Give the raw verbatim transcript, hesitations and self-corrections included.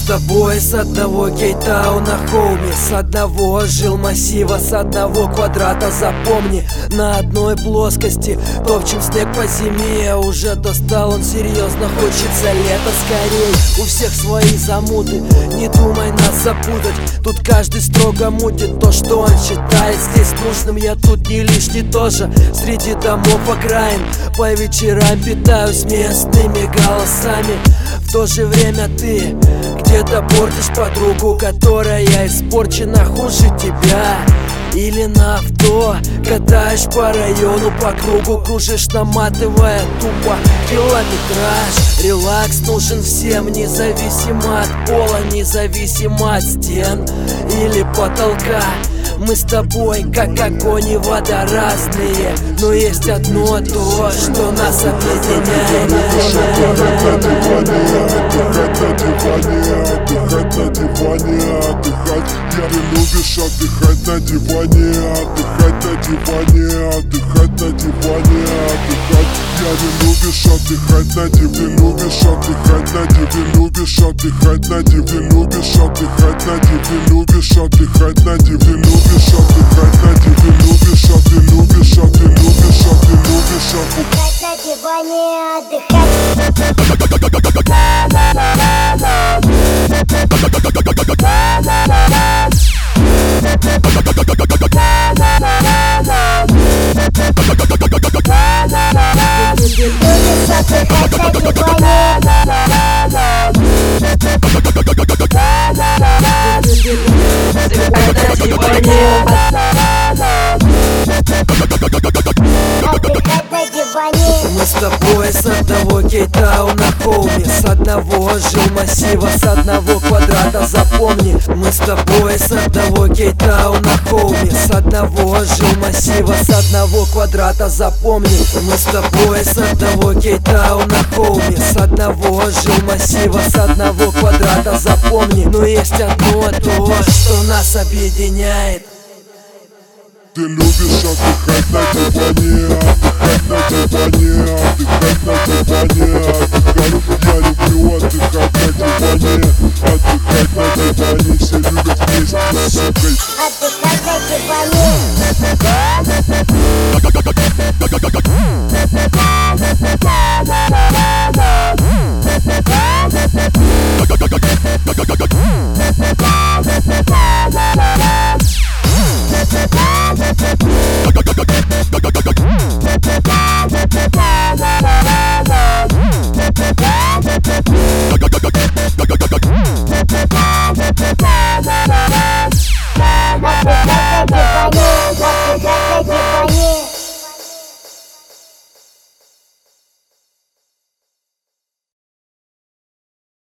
тобой с одного кейтауна хоуми, с одного жил массива, с одного квадрата. Запомни, на одной плоскости топчем снег по зиме. Уже достал он серьезно, хочется лето скорей. У всех свои замуты, не думай нас запутать. Тут каждый строго мутит то, что он считает здесь нужным. Я тут не лишний тоже, среди домов окраин. По вечерам питаюсь местными голосами. В то же время ты где-то портишь подругу, которая испорчена хуже тебя. Или на авто катаешь по району, по кругу кружишь, наматывая тупо километраж. Релакс нужен всем, независимо от пола, независимо от стен или потолка. Мы с тобой как огонь и вода разные, но есть одно то, что нас объединяет. Отдыхать на диване, отдыхать. Я ты любишь отдыхать на диване, отдыхать на диване, отдыхать на диване, отдыхать. Я не любишь отдыхать на диве, любишь отдыхать на диве, любишь отдыхать на диве, любишь отдыхать на диве, любишь отдыхать на диве, любишь отдыхать на диве, любишь отдыхать, любишь отдыхать, любишь отдыхать, любишь отдыхать на диване, отдыхать. Мы с тобой с одного кейтауна хоуми, с одного жил массива, с одного квадрата. Запомни, мы с тобой с одного кейтауна хоуми, с одного жил массива, с одного квадрата. Запомни, мы с тобой с одного кейтауна хоуми, с одного жил массива, с одного квадрата. Запомни, но есть одно то, что нас объединяет. Ты любишь отдыхать на диване, отдыхать на диване, отдыхать на диване, отдыхать. Я люблю отдыхать на диване, отдыхать.